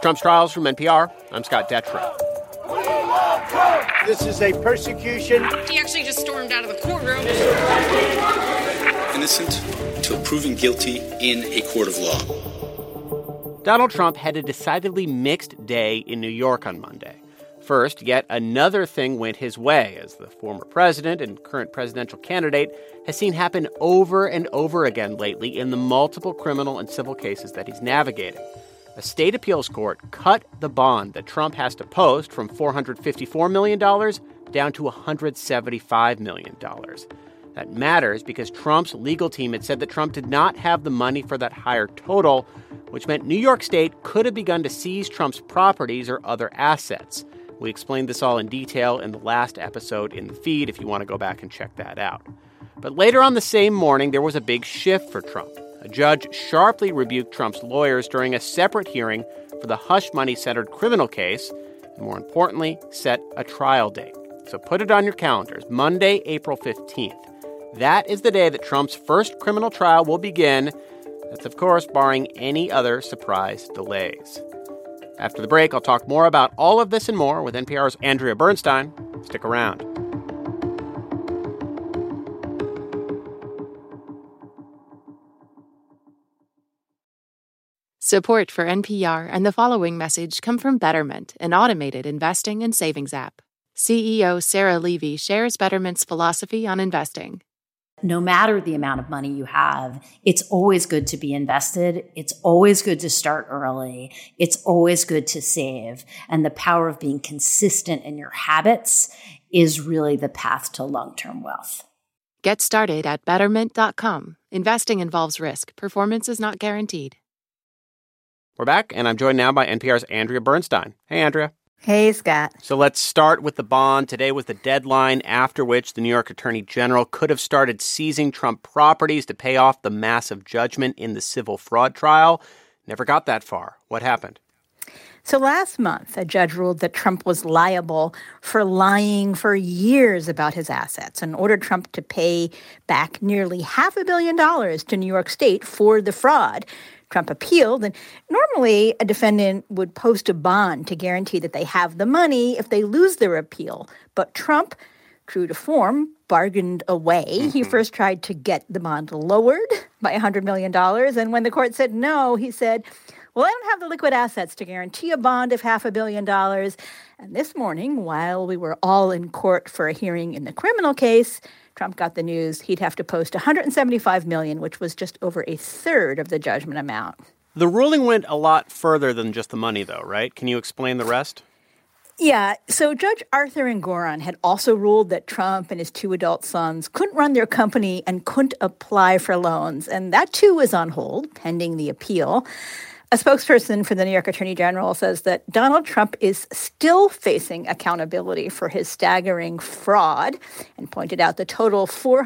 Trump's Trials from NPR. I'm Scott Detrow. This is a persecution. He actually just stormed out of the courtroom. Innocent until proven guilty in a court of law. Donald Trump had a decidedly mixed day in New York on Monday. First, yet another thing went his way, as the former president and current presidential candidate has seen happen over and over again lately in the multiple criminal and civil cases that he's navigating. A state appeals court cut the bond that Trump has to post from $454 million down to $175 million. That matters because Trump's legal team had said that Trump did not have the money for that higher total, which meant New York State could have begun to seize Trump's properties or other assets. We explained this all in detail in the last episode in the feed if you want to go back and check that out. But later on the same morning, there was a big shift for Trump. A judge sharply rebuked Trump's lawyers during a separate hearing for the hush money-centered criminal case, and more importantly, set a trial date. So put it on your calendars, Monday, April 15th. That is the day that Trump's first criminal trial will begin. That's, of course, barring any other surprise delays. After the break, I'll talk more about all of this and more with NPR's Andrea Bernstein. Stick around. Support for NPR and the following message come from Betterment, an automated investing and savings app. CEO Sarah Levy shares Betterment's philosophy on investing. No matter the amount of money you have, it's always good to be invested. It's always good to start early. It's always good to save. And the power of being consistent in your habits is really the path to long-term wealth. Get started at Betterment.com. Investing involves risk. Performance is not guaranteed. We're back, and I'm joined now by NPR's Andrea Bernstein. Hey, Andrea. Hey, Scott. So let's start with the bond. Today was the deadline after which the New York Attorney General could have started seizing Trump properties to pay off the massive judgment in the civil fraud trial. Never got that far. What happened? So last month, a judge ruled that Trump was liable for lying for years about his assets and ordered Trump to pay back nearly $500 million to New York State for the fraud. Trump appealed, and normally a defendant would post a bond to guarantee that they have the money if they lose their appeal. But Trump, true to form, bargained away. He first tried to get the bond lowered by $100 million, and when the court said no, he said, well, I don't have the liquid assets to guarantee a bond of $500 million. And this morning, while we were all in court for a hearing in the criminal case, Trump got the news he'd have to post $175 million, which was just over a third of the judgment amount. The ruling went a lot further than just the money, though, right? Can you explain the rest? Yeah, so Judge Arthur Engoron had also ruled that Trump and his two adult sons couldn't run their company and couldn't apply for loans. And that, too, is on hold, pending the appeal. A spokesperson for the New York Attorney General says that Donald Trump is still facing accountability for his staggering fraud and pointed out the total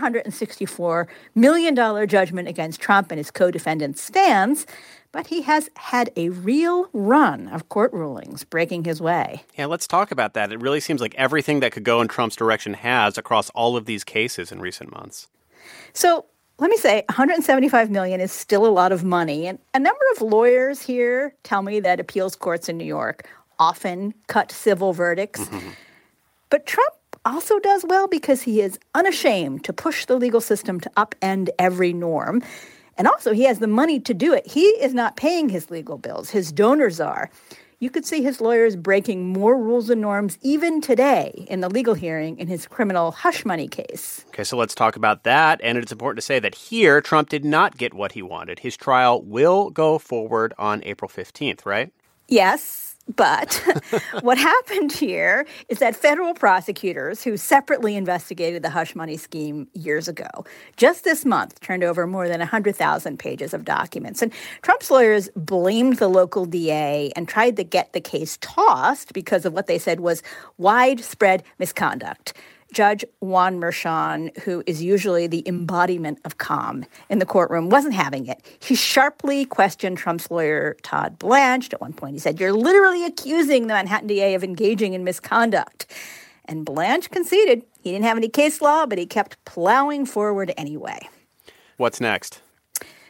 $464 million judgment against Trump and his co-defendants stands. But he has had a real run of court rulings breaking his way. Yeah, let's talk about that. It really seems like everything that could go in Trump's direction has across all of these cases in recent months. So let me say, $175 million is still a lot of money. And a number of lawyers here tell me that appeals courts in New York often cut civil verdicts. Mm-hmm. But Trump also does well because he is unashamed to push the legal system to upend every norm. And also, he has the money to do it. He is not paying his legal bills. His donors are. You could see his lawyers breaking more rules and norms even today in the legal hearing in his criminal hush money case. Okay, so let's talk about that. And it's important to say that here, Trump did not get what he wanted. His trial will go forward on April 15th, right? Yes. But what happened here is that federal prosecutors who separately investigated the hush money scheme years ago, just this month, turned over more than 100,000 pages of documents. And Trump's lawyers blamed the local DA and tried to get the case tossed because of what they said was widespread misconduct. Judge Juan Merchan, who is usually the embodiment of calm in the courtroom, wasn't having it. He sharply questioned Trump's lawyer, Todd Blanche. At one point, he said, "You're literally accusing the Manhattan DA of engaging in misconduct." And Blanche conceded he didn't have any case law, but he kept plowing forward anyway. What's next?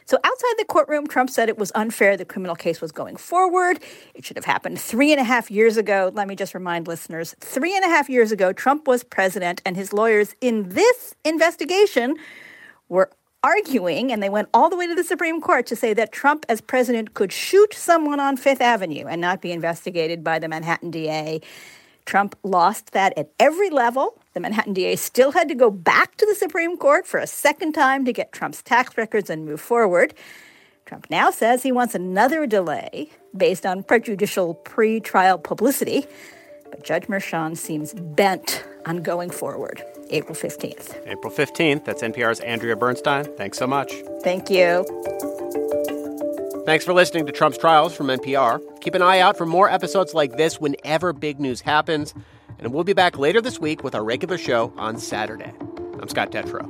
So outside the courtroom, Trump said it was unfair the criminal case was going forward. It should have happened 3.5 years ago. Let me just remind listeners, 3.5 years ago, Trump was president, and his lawyers in this investigation were arguing, and they went all the way to the Supreme Court to say that Trump as president could shoot someone on Fifth Avenue and not be investigated by the Manhattan DA. Trump lost that at every level. The Manhattan DA still had to go back to the Supreme Court for a second time to get Trump's tax records and move forward. Trump now says he wants another delay based on prejudicial pre-trial publicity. But Judge Merchan seems bent on going forward. April 15th. April 15th. That's NPR's Andrea Bernstein. Thanks so much. Thank you. Thanks for listening to Trump's Trials from NPR. Keep an eye out for more episodes like this whenever big news happens. And we'll be back later this week with our regular show on Saturday. I'm Scott Detrow.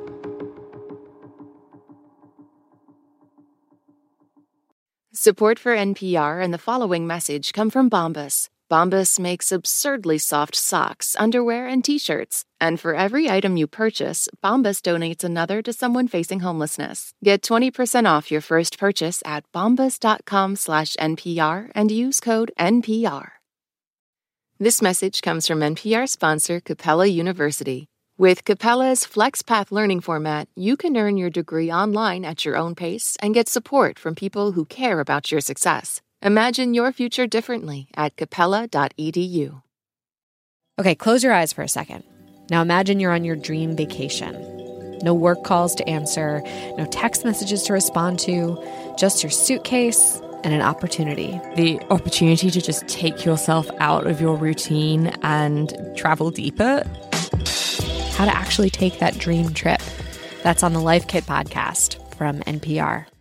Support for NPR and the following message come from Bombas. Bombas makes absurdly soft socks, underwear, and T-shirts. And for every item you purchase, Bombas donates another to someone facing homelessness. Get 20% off your first purchase at bombas.com/NPR and use code NPR. This message comes from NPR sponsor Capella University. With Capella's FlexPath learning format, you can earn your degree online at your own pace and get support from people who care about your success. Imagine your future differently at capella.edu. Okay, close your eyes for a second. Now imagine you're on your dream vacation. No work calls to answer, no text messages to respond to, just your suitcase and an opportunity. The opportunity to just take yourself out of your routine and travel deeper. How to actually take that dream trip. That's on the Life Kit podcast from NPR.